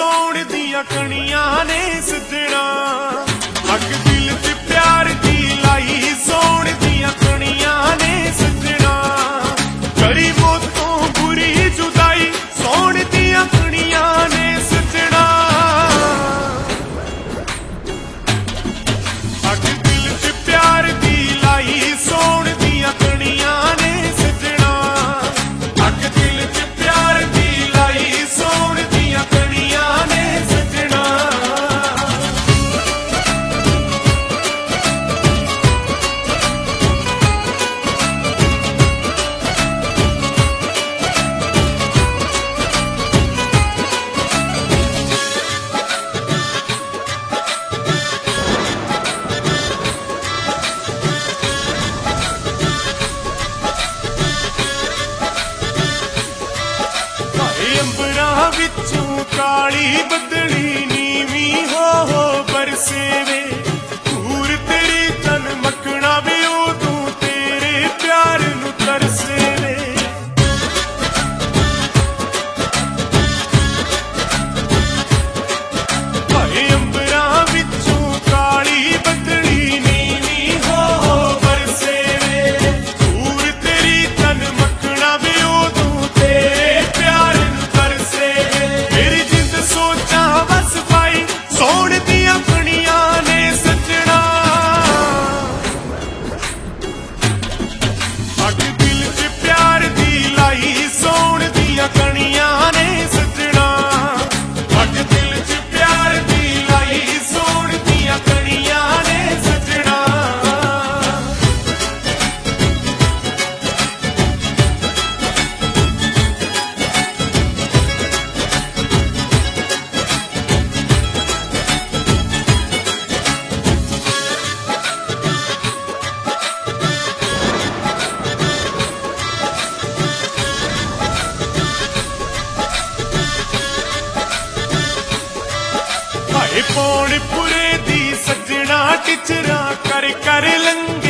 सौण दियां कणियां ने सजना। अग दिल च प्यार दी लाई सौण दियां कणियां ने सजना। करी मौत तो बुरी जुदाई सौण दियां कणियां ने सजना। अग दिल च प्यार दी लाई सौण दियां कणियां ने सजना। अग दिल च प्यार दी लाई सौण दियां कणियां ने सजना। अंबरां विचों काली बदली नीवीं हो बरसे वे। दूर तेरी तन मकना वे उदों तेरे प्यार नूं तरसे वे। भाए अंबरां विचों काली बदली नीवीं हो बरसे वे। दूर तेरी तन मकना वे उदों तेरे प्यार मेरी जिंद सोचा बस पाई सौण दियां कणियां ने सजना। अग दिल च प्यार दी लाई सौण दियां कणियां ने सजना। अग दिल च प्यार दी लाई सौण दियां कणियां ने सजना। पौड़ पुरे दी सजना टिचरा कर कर लंघ